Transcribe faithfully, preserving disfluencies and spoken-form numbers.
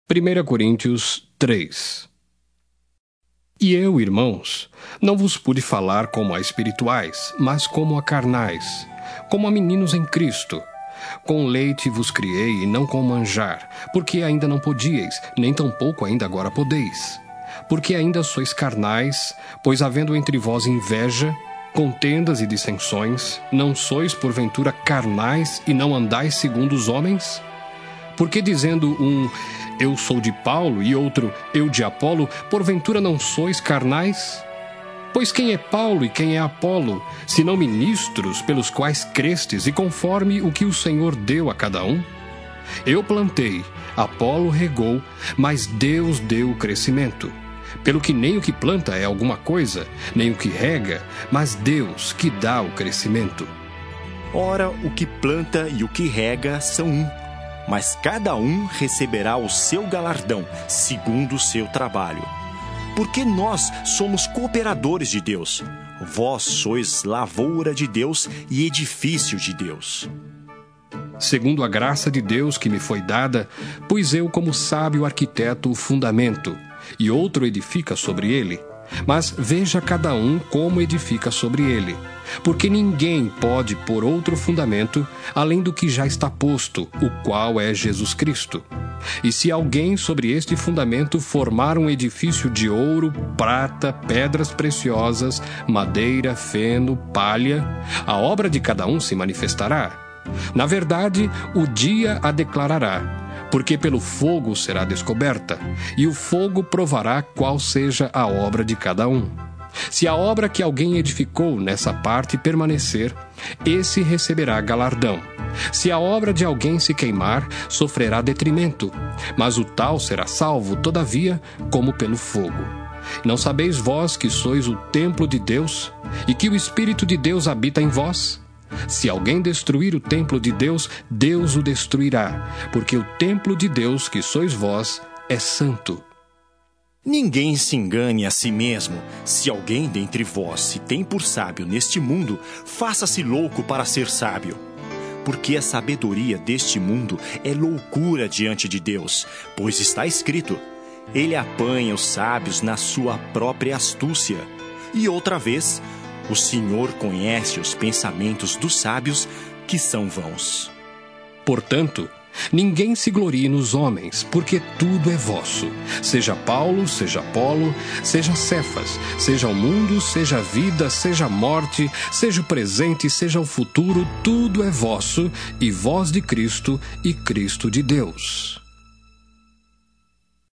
primeira Coríntios três. E eu, irmãos, não vos pude falar como a espirituais, mas como a carnais, como a meninos em Cristo. Com leite vos criei e não com manjar, porque ainda não podíeis, nem tampouco ainda agora podeis. Porque ainda sois carnais, pois havendo entre vós inveja, contendas e dissensões, não sois porventura carnais e não andais segundo os homens? Porque dizendo um, eu sou de Paulo, e outro, eu de Apolo, porventura não sois carnais? Pois quem é Paulo e quem é Apolo, senão ministros pelos quais crestes e conforme o que o Senhor deu a cada um? Eu plantei, Apolo regou, mas Deus deu o crescimento. Pelo que nem o que planta é alguma coisa, nem o que rega, mas Deus que dá o crescimento. Ora, o que planta e o que rega são um, mas cada um receberá o seu galardão, segundo o seu trabalho. Porque nós somos cooperadores de Deus. Vós sois lavoura de Deus e edifício de Deus. Segundo a graça de Deus que me foi dada, pus eu como sábio arquiteto o fundamento, e outro edifica sobre ele. Mas veja cada um como edifica sobre ele. Porque ninguém pode pôr outro fundamento, além do que já está posto, o qual é Jesus Cristo. E se alguém sobre este fundamento formar um edifício de ouro, prata, pedras preciosas, madeira, feno, palha, a obra de cada um se manifestará. Na verdade, o dia a declarará, porque pelo fogo será descoberta, e o fogo provará qual seja a obra de cada um. Se a obra que alguém edificou nessa parte permanecer, esse receberá galardão. Se a obra de alguém se queimar, sofrerá detrimento, mas o tal será salvo, todavia, como pelo fogo. Não sabeis vós que sois o templo de Deus, e que o Espírito de Deus habita em vós? Se alguém destruir o templo de Deus, Deus o destruirá, porque o templo de Deus, que sois vós, é santo. Ninguém se engane a si mesmo. Se alguém dentre vós se tem por sábio neste mundo, faça-se louco para ser sábio. Porque a sabedoria deste mundo é loucura diante de Deus, pois está escrito, ele apanha os sábios na sua própria astúcia. E outra vez, o Senhor conhece os pensamentos dos sábios, que são vãos. Portanto, ninguém se glorie nos homens, porque tudo é vosso. Seja Paulo, seja Apolo, seja Cefas, seja o mundo, seja a vida, seja a morte, seja o presente, seja o futuro, tudo é vosso, e vós de Cristo, e Cristo de Deus.